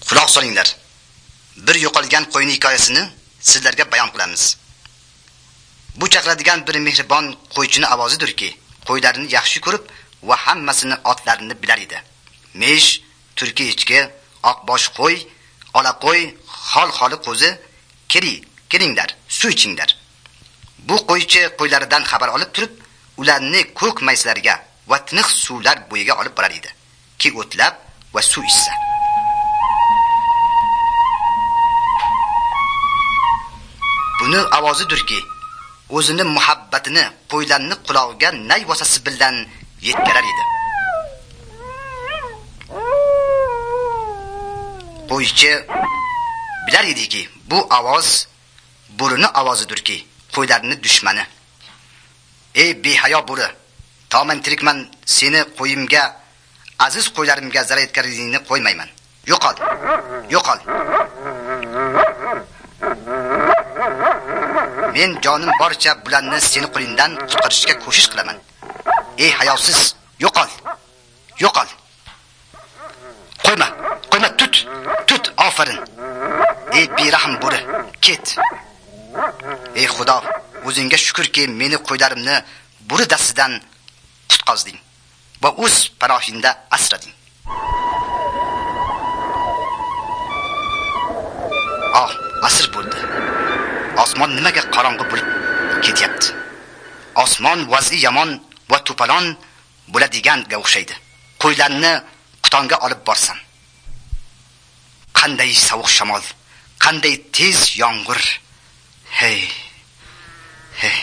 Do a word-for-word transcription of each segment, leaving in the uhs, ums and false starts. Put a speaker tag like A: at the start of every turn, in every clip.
A: Quloq solinglar. Bir yo'qolgan qo'yning hikoyasini sizlarga bayon qilamiz. Bu chaqiradigan bir mehribon qo'ychini ovozidirki, qo'ylarini yaxshi ko'rib va hammasini otlarini bilar edi. Mesh, turki echki, oqbosh qo'y, ola qo'y, xol-xoli qo'zi, kiri, kiringlar, suv ichinglar. Bu qo'ychi qo'ylaridan xabar olib turib, ularni ko'k mayslarga va tiniq suvlar bo'yiga olib borar edi, ki o'tlab va suv ichsa. Buni ovozidirki, o'zini muhabbatini qo'ylarni qulog'iga nay vosasi bilan yetkarar edi. Qo'ychi bilar ediki, bu ovoz bo'rini ovozidirki, qo'ylarni dushmani. Ey behayo bo'ri, to'man tirikman, seni qo'yimga, aziz qo'ylarimga zarar yetkazishingni qo'ymayman. Yo'qol. Yo'qol. Men jonim boricha bularni seni qo'lingdan qutqarishga ko'shish qilaman. Ey hayosiz, yo'qol. Yo'qol. Qo'yma, qo'yma, tut, tut, ofarin. Ey berahm bo'ri, ket. Ey Xudo, o'zingga shukrki, meni qo'ylarimni bo'ri dastidan qutqazding va o'z panohingda asrading. Ah, asr bo'ldi. Osmon nimaga qorong'i bo'lib ketyapti? Osmon vazi yomon va to'polon bo'ladiganga o'xshaydi. Qo'ylarni qutonga olib borsam. Qanday sovuq shamol, qanday tez yomg'ir. Hey. Hey.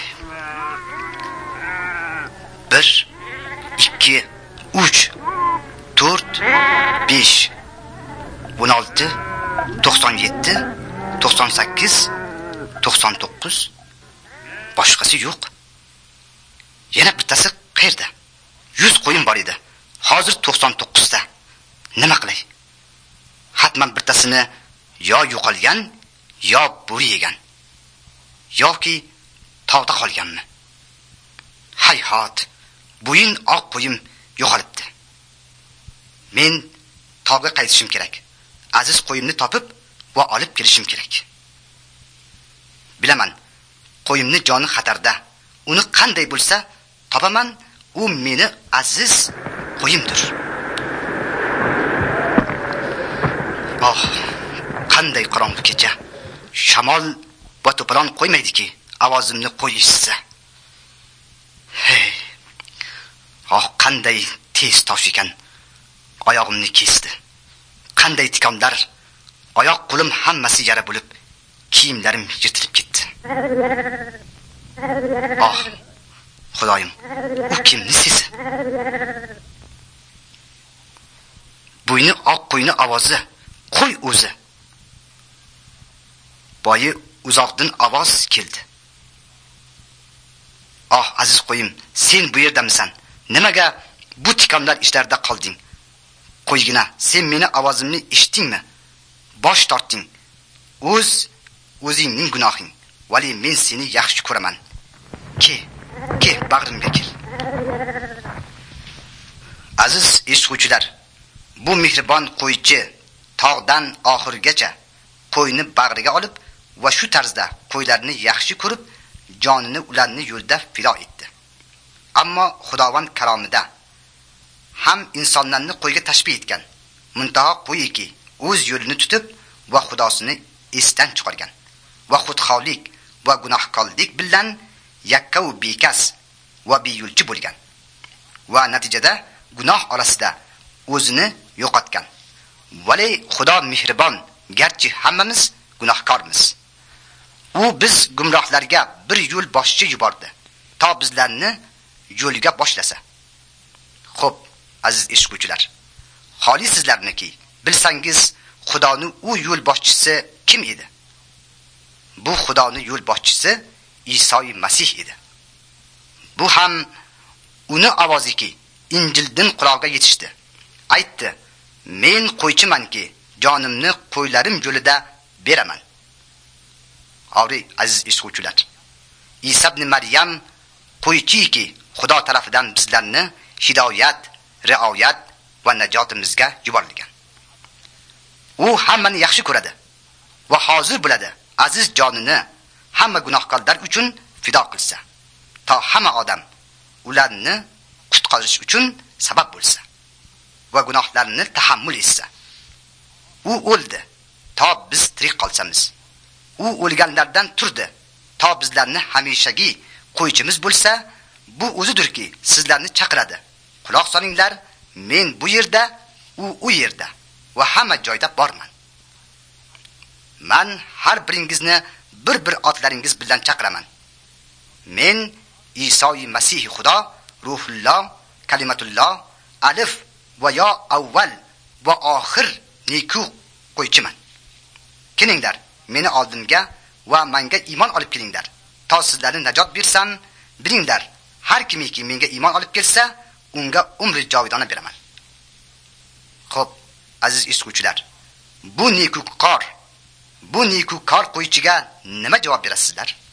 A: bir, ikki, uch, to'rt, besh, o'n olti, to'qson yetti, to'qson sakkiz, to'qson to'qqiz. Boshqasi yo'q. Yana bittasi qayerda? yuz qo'yim bor edi. Hozir to'qson to'qqiz ta. Nima qilay? Hatman bittasini yo yo'qolgan, yo bo'ri yegan. Yoki tog'da qolganmi? Hayhot, buyin oq qo'yim yo'qolibdi. Men tog'ga qaytishim kerak. Aziz qo'yimni topib va olib kelishim kerak. Bilaman, qo'yimni joni xatarda. Uni qanday bo'lsa topaman, u meni aziz qo'yimdir. Oh, qanday qorong'u kecha. Shamol va to'polon qo'ymaydiki, ovozimni qo'yishsa. Hey. Oh, qanday tez tosh ekan. Oyog'imni kesdi. Qanday tikonlar. Oyoq qo'lim hammasi yara bo'lib, kiyimlarim yirtilib ketdi. Oh, Xudoyim, u kimni sesi? Bo'yni oq qo'yni ovozi, qo'y o'zi. Boyi uzoqdan ovoz keldi. Oh, aziz qo'yim, sen bu yerdamisan? Nimaga bu tikonlar ishlarda qolding? Qo'ygina, sen meni ovozimni eshitdingmi? Bosh tortding. O'z o'zingning gunohing. Vali men seni yaxshi ko'raman. Ke, ke bag'rimga kel. Aziz eshituvchilar, bu mehribon qo'ychi tog'dan oxirgacha qo'yni bag'riga olib va shu tarzda qo'ylarni yaxshi ko'rib, jonini ularni yo'lda fido etdi. Ammo Xudovand karomida ham insonlarni qo'yga tashbih etgan. Muntaho qo'yiki o'z yo'lini tutib va Xudosini esdan chiqargan va xudxolik va gunohkorlik bilan yakka va bekas va beyulchi bo'lgan va natijada gunoh orasida o'zini yo'qotgan. Vali Xudo mehribon, garchi hammamiz gunohkormiz. U biz gumrohlarga bir yo'l boshchi yubordi, to bizlarni yo'lga boshlasa. Xo'p, aziz eshituvchilar, xoli sizlarniki bilsangiz, Xudoning u yo'l boshchisi kim edi? Bu Xudoning yo'l boshchisi Iso Masih edi. Bu ham uni ovoziki Injildan quloqqa yetishdi. Aytdi: "Men qo'ychimanki, jonimni qo'ylarim yo'lida beraman." Avri aziz eshituvchilar, Isa ibn Maryam qo'ychiki Xudo tarafidan bizlarni hidoyat, rioyat va najotimizga yuborilgan. U hammani yaxshi ko'radi va hozir bo'ladi aziz jonini hamma gunohkorlar uchun fido qilsa, to hamma odam ularni qutqarish uchun sabab bo'lsa va gunohlarini tahammul etsa. U o'ldi, to biz tirik qolsamiz. U o'lganlardan turdi, to bizlarni hamishagi qo'ychimiz bo'lsa, bu o'zidirki, sizlarni chaqiradi. Quloq solinglar, men bu yerda, u u yerda va hamma joyda borman. Men har biringizni bir-bir otlaringiz bilan chaqiraman. Men Iso Masih Xudo, Ruhulloh, Kalimatulloh, alif va yo avval va oxir neku qo'ychiman. Kelinglar, meni oldimga va menga iymon olib kelinglar. To sizlarni najot bersam, bilinglar, har kimiki menga iymon olib kelsa, unga umri jovidona beraman. Xo'p, aziz eshituvchilar, bu neku qor, bu neku qor qo'ychiga nima javob berasizlar?